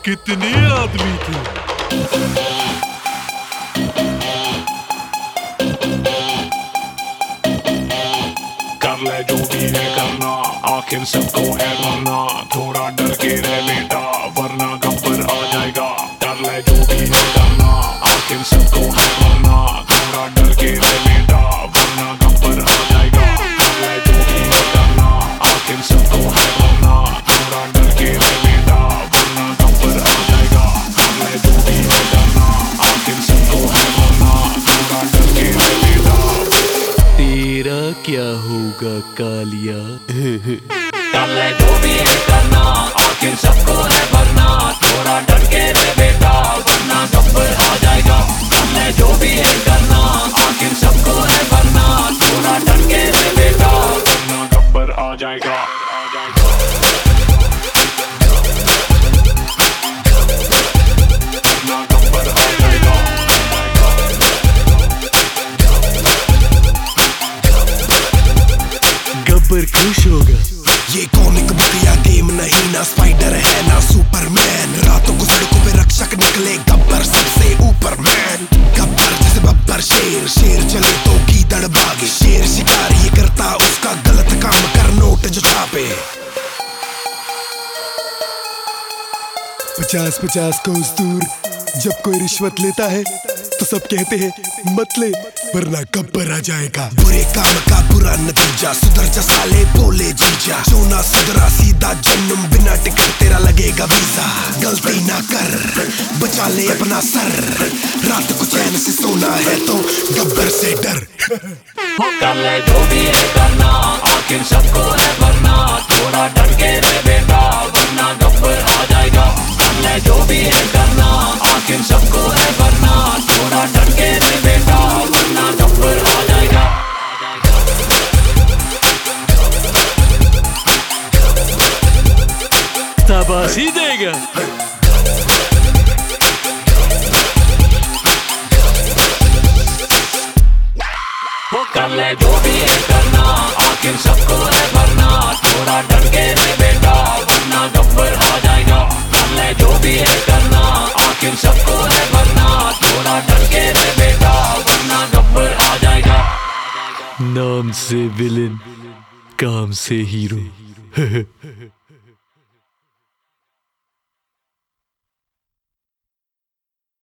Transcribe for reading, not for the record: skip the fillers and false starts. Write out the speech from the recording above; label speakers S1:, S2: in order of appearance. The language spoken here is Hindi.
S1: कितने आदमी थे।
S2: कर ले जो भी है करना, आखिर सबको है मरना। थोड़ा डर के रह बेटा, वरना गब्बर आ जाएगा। कर ले जो भी है करना, आखिर सबको है मरना। थोड़ा डर के रह बेटा, वरना गब्बर आ जाएगा। कर ले जो भी है करना, आखिर सबको है मरना। थोड़ा डर के रह बेटा, वरना गब्बर आ जाएगा। कर ले जो भी है करना, आखिर सबको है मरना। थोड़ा डर के रह बेटा।
S1: तेरा क्या होगा कालिया?
S3: कर ले जो भी है करना, आखिर सबको है भरना। थोड़ा डर के रह बेटा, वरना गब्बर आ जाएगा। कर ले जो भी है करना, आखिर सबको है भरना। थोड़ा डर के रह बेटा,
S2: वरना गब्बर आ जाएगा।
S1: गब्बर खुश होगा।
S4: ये कॉमिक बुक या गेम नहीं, ना स्पाइडर है ना सुपरमैन। रातों को सड़कों पे रक्षक निकले, गब्बर सबसे ऊपर मैन। गब्बर जैसे बब्बर शेर, शेर चले तो गीदड़ भागे। शेर शिकार ये करता उसका गलत काम कर नोट जो छापे। 50-50 कोस दूर जब कोई रिश्वत लेता है तो सब कहते हैं मत ले, वरना गब्बर आ जाएगा। बुरे काम का बुरा नतीजा, सुधर जा साले बोले जीजा। जो ना सुधरा सीधा जन्म, बिना टिकट तेरा लगेगा वीजा। गलती ना कर, बचा ले अपना सर। रात को चैन से सोना है तो गब्बर से डर।
S3: कर ले जो भी है करना, आखिर सबको है भरना। थोड़ा डर के रह बेटा, वरना गब्बर आ जाएगा। कर ले जो भी है करना, आखिर सबको है भरना। थोड़ा डर के रह बेटा, वरना गब्बर आ जाएगा।
S1: शाबाशी देगा।
S3: कर ले जो भी है करना, आखिर सबको है भरना। थोड़ा डर के रह बेटा, वरना गब्बर आ जाएगा। कर ले जो भी है करना, आखिर सबको है भरना। थोड़ा डर के रह बेटा, वरना गब्बर आ जाएगा।
S1: नाम से विलेन, काम से हीरो।